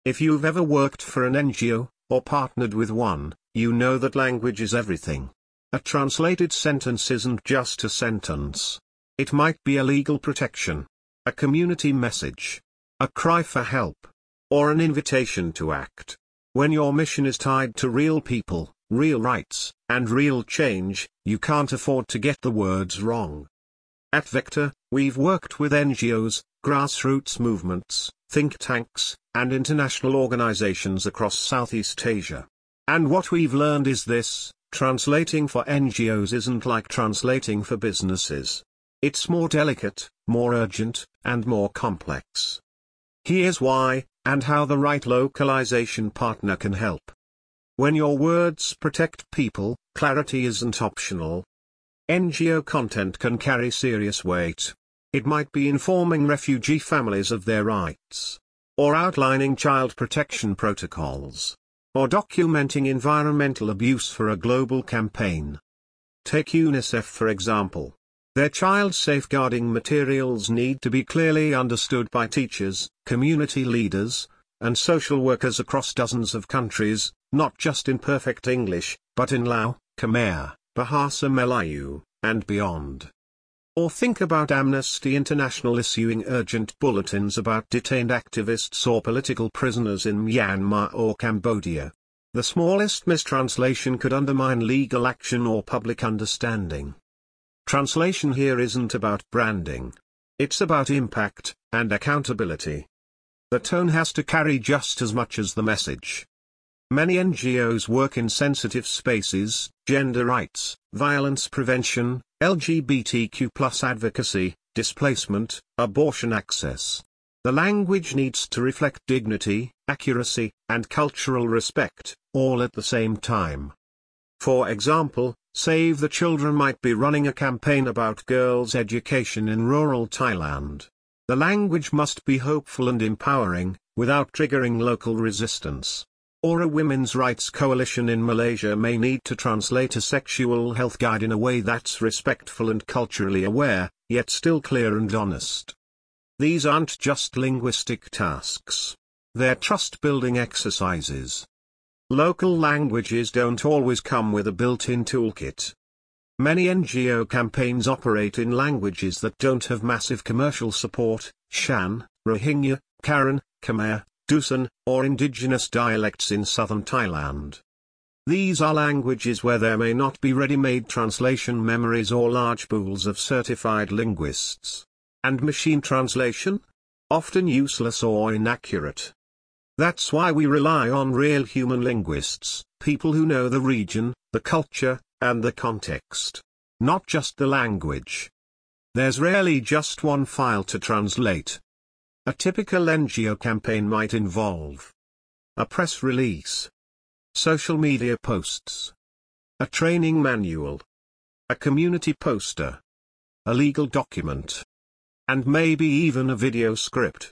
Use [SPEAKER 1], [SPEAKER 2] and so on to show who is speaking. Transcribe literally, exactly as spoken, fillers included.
[SPEAKER 1] If you've ever worked for an N G O, or partnered with one, you know that language is everything. A translated sentence isn't just a sentence. It might be a legal protection, a community message, a cry for help, or an invitation to act. When your mission is tied to real people, real rights, and real change, you can't afford to get the words wrong. At Vector, we've worked with N G Os, grassroots movements, think tanks, and international organizations across Southeast Asia. And what we've learned is this: translating for N G Os isn't like translating for businesses. It's more delicate, more urgent, and more complex. Here's why, and how the right localization partner can help. When your words protect people, clarity isn't optional. N G O content can carry serious weight. It might be informing refugee families of their rights, or outlining child protection protocols, or documenting environmental abuse for a global campaign. Take UNICEF for example. Their child safeguarding materials need to be clearly understood by teachers, community leaders, and social workers across dozens of countries, not just in perfect English, but in Lao, Khmer, Bahasa Melayu, and beyond. Or think about Amnesty International issuing urgent bulletins about detained activists or political prisoners in Myanmar or Cambodia. The smallest mistranslation could undermine legal action or public understanding. Translation here isn't about branding. It's about impact and accountability. The tone has to carry just as much as the message. Many N G Os work in sensitive spaces: gender rights, violence prevention, L G B T Q plus advocacy, displacement, abortion access. The language needs to reflect dignity, accuracy, and cultural respect, all at the same time. For example, Save the Children might be running a campaign about girls' education in rural Thailand. The language must be hopeful and empowering, without triggering local resistance. Or a women's rights coalition in Malaysia may need to translate a sexual health guide in a way that's respectful and culturally aware, yet still clear and honest. These aren't just linguistic tasks. They're trust-building exercises. Local languages don't always come with a built-in toolkit. Many N G O campaigns operate in languages that don't have massive commercial support: Shan, Rohingya, Karen, Khmer, Dusun, or indigenous dialects in southern Thailand. These are languages where there may not be ready-made translation memories or large pools of certified linguists. And machine translation? Often useless or inaccurate. That's why we rely on real human linguists, people who know the region, the culture, and the context. Not just the language. There's rarely just one file to translate. A typical N G O campaign might involve a press release, social media posts, a training manual, a community poster, a legal document, and maybe even a video script.